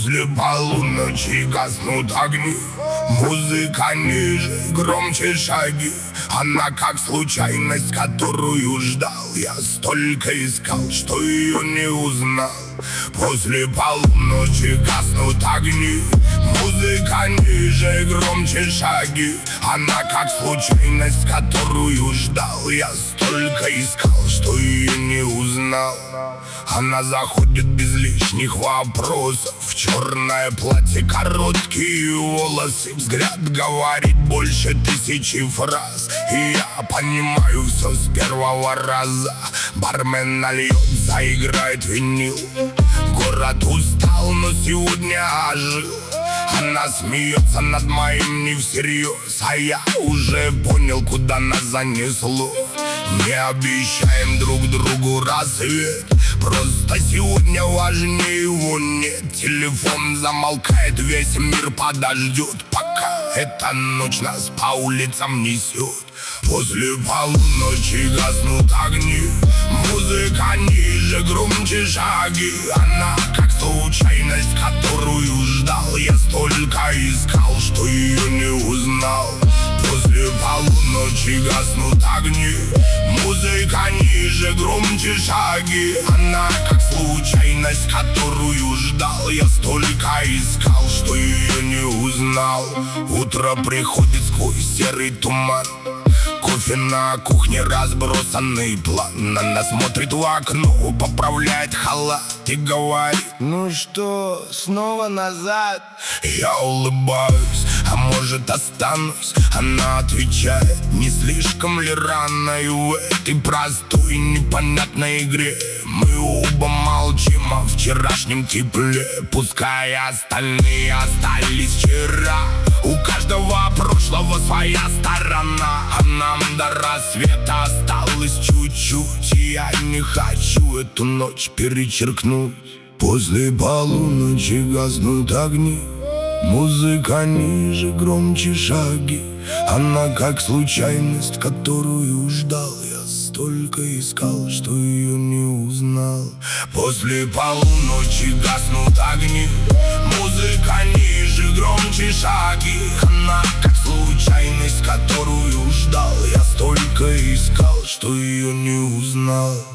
После полуночи гаснут огни, музыка ниже, громче шаги. Она как случайность, которую ждал. Я столько искал, что ее не узнал. После полуночи гаснут огни, музыка ниже, громче шаги. Она как случайность, которую ждал. Я столько искал, что ее не узнал. Она заходит без лишних вопросов, в черное платье, короткие волосы. Взгляд говорит больше 1000 фраз, и я понимаю все с первого раза. Бармен нальет, заиграет винил. Город устал, но сегодня ожил. Она смеется над моим не всерьез, а я уже понял, куда нас занесло. Не обещаем друг другу рассвет, просто сегодня важнее его нет. Телефон замолкает, весь мир подождет, пока эта ночь нас по улицам несет. После полуночи гаснут огни, музыка ниже, громче шаги. Она как случайность, которую ждал. Я столько искал, что ее не узнал. После полуночи гаснут огни, музыка ниже, громче шаги. Она как случайность, которую ждал. Я столько искал, что ее не узнал. Утро приходит сквозь серый туман, кофе на кухне, разбросанный план. Она смотрит в окно, поправляет халат и говорит: ну что, снова назад? Я улыбаюсь, а может останусь? Она отвечает: не слишком ли рано? И в этой простой непонятной игре мы оба молчим о вчерашнем тепле. Пускай остальные остались вчера, у каждого прошлого своя сторона. А нам до рассвета осталось чуть-чуть, и я не хочу эту ночь перечеркнуть. После полуночи гаснут огни, музыка ниже, громче шаги. Она как случайность, которую ждал. Я столько искал, что ее не узнал. После полуночи гаснут огни, музыка ниже, громче шаги. Она как случайность, которую ждал. Я столько искал, что ее не узнал.